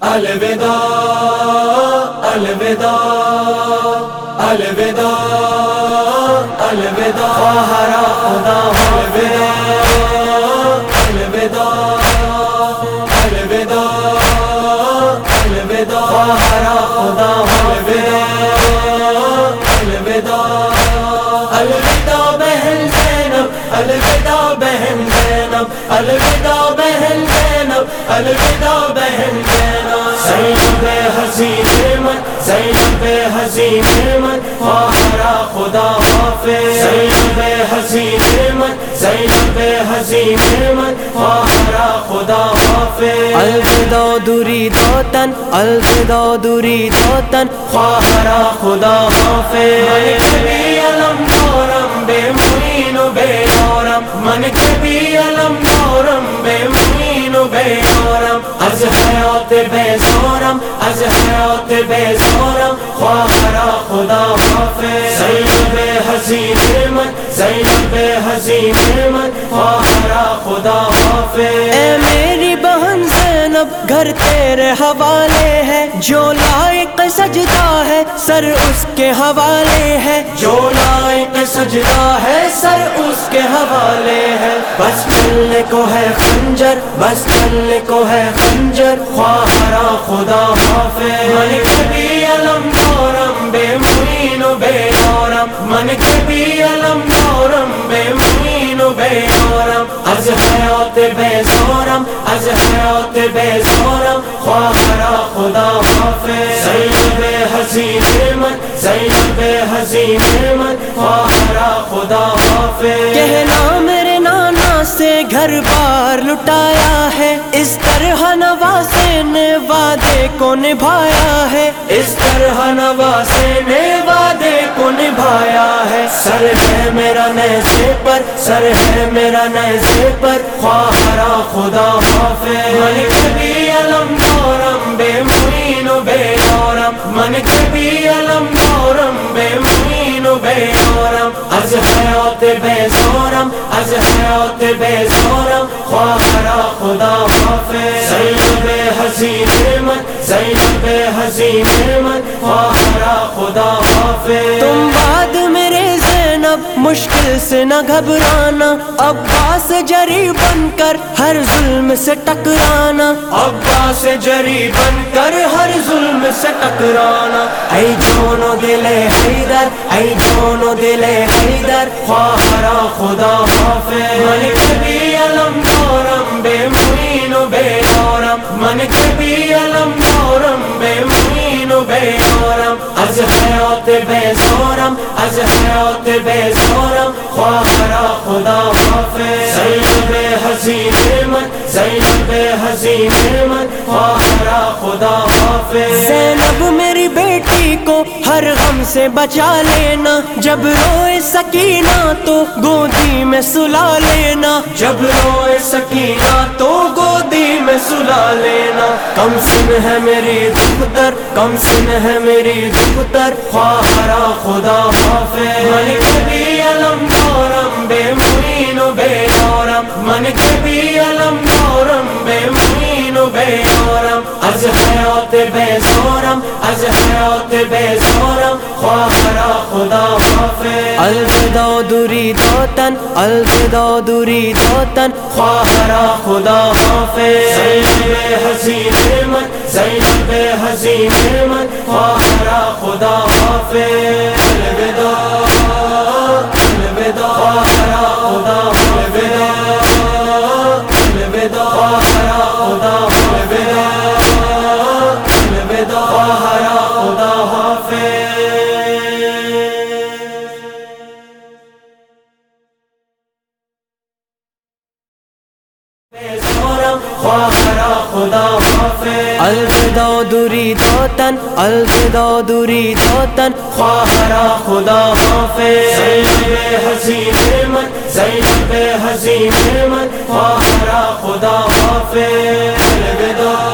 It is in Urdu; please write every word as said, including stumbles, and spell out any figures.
الوداع الوداع الوداع الوداع خواہرا خدا الوداع الوداع الوداع خواہرا خدا الوداع الوداع بہن زینب الوداع بہن زینب الوداع بہن زینب الوداع بہن زینب زینب حسین من زینب حسین من خواہرا خدا حافظ زینب حسین من زینب حسین من خواہرا خدا حافظ الوداع دوری دوتن الوداع دوری دوتن خواہرا خدا حافظ من کبھی علم دارم بے معین و بے یارم من کبھی علم دارم بے معین و بے یارم از حیات بیزارم از حیات بیزارم خواہرا خدا حافظ زینب حسین من زینب حسین من خواہرا خدا حافظ اے میری بہن زینب گھر تیرے حوالے ہے، جو لائق سجدہ ہے سر اس کے حوالے ہے، جو لائق سجدہ ہے سر اس کے حوالے ہے، بس ملنے کو ہے خنجر بس ملنے کو ہے خنجر خواہرا خدا حافظ من کبھی علم دارم بے معین و بے یارم من کبھی علم دارم بے معین و بے یارم از حیات بیزارم از حیات بیزارم خواہرا خدا حافظ زینب حسین من زینب حسین من خواہرا خدا حافظ کہنا میرے نانا سے گھر بار لٹایا ہے، اس طرح نواسے نے وعدے کو نبھایا ہے، اس طرح نواسے نے وعدے کو نبھایا ہے، سر ہے میرا نیزے پر سر ہے میرا نیزے پر خواہرا خدا حافظ من کبھی علم دارم بے معین و بے یارم من کبھی علم دارم بے معین و بے یارم از حیات بیزارم از حیات بیزارم خواہرا خدا حافظ زینب حسین من زینب حسین من خواہرا خدا حافظ تم بعد میرے زینب مشکل سے نہ گھبرانا، عباس جری بن کر ہر ظلم سے ٹکرانا، عباس جری بن کر ہر ظلم سے ٹکرانا، اے جون و دل حیدر اے جون و دل حیدر خواہرا خدا حافظ من کبھی علم دارم بے معین و بے یارم من کبھی علم دارم بے معین و بے یارم از حیات بیزارم از حیات بیزارم خواہرا خدا حافظ زینب حسین من زینب حسین من خواہرا خدا حافظ زینب میری بیٹی کو ہر غم سے بچا لینا، جب روئے سکینہ تو گودی میں سلا لینا، جب روئے سکینہ تو گودی میں سلا لینا، کم سن ہے میری دختر کم سن ہے میری دختر خواہرا خدا حافظ من کبھی علم دارم بے معین و بے یارم من کبھی علم دارم بے معین و بے یارم از حیات بیزارم از حیات بیزارم خواہرا خدا حافظ الوداع دوری دوتن الوداع دوری دوتن خواہرا خدا حافظ زینب حسین من زینب حسین من خواہرا خدا حافظ الوداع الوداع خواہرا خدا الوداع الوداع خواہرا خدا الوداع الوداع خواہرا خدا حافظ خواہرا خدا حافظ الوداع دوری دوتن الوداع دوری دوتن خواہرا خدا حافظ زینب حسین من زینب حسین من خواہرا خدا حافظ الوداع